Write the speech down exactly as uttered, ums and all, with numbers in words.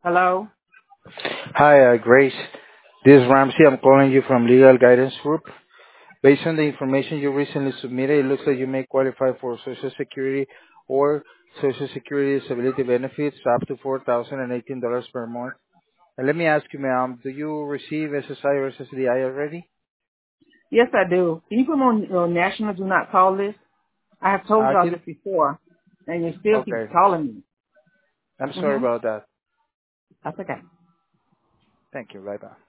Hello? Hi, uh, Grace. This is Ramsey. I'm calling you from Legal Guidance Group. Based on the information you recently submitted, it looks like you may qualify for Social Security or Social Security disability benefits up to four thousand eighteen dollars per month. And let me ask you, ma'am, do you receive S S I or S S D I already? Yes, I do. Can you put me on your national do not call list? I have told Uh, y'all can, this before, and you still keep okay. calling me. I'm sorry Mm-hmm. about that. That's okay. Thank you. Bye-bye.